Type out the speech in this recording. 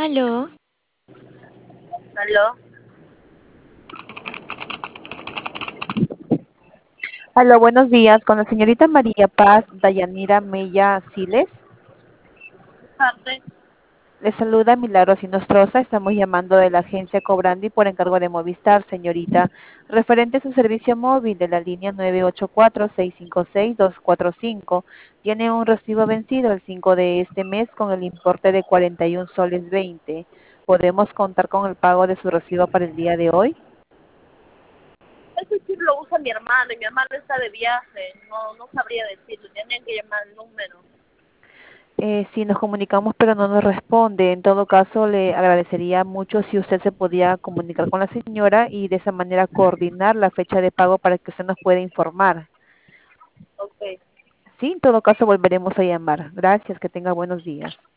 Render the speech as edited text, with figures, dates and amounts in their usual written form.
Aló, ¿Aló? Aló, buenos días. Con la señorita María Paz Dayanira Mella Siles. Parte. Le saluda Milagros Inostroza. Estamos llamando de la agencia Cobrandi por encargo de Movistar, señorita, referente a su servicio móvil de la línea 984-656-245. Tiene un recibo vencido el 5 de este mes con el importe de 41 soles 20. ¿Podemos contar con el pago de su recibo para el día de hoy? Ese chip lo usa mi hermano y mi hermano está de viaje. No sabría decirlo. Tienen que llamar el número. Sí, nos comunicamos, pero no nos responde. En todo caso, le agradecería mucho si usted se podía comunicar con la señora y de esa manera coordinar la fecha de pago para que usted nos pueda informar. Ok. Sí, en todo caso volveremos a llamar. Gracias, que tenga buenos días.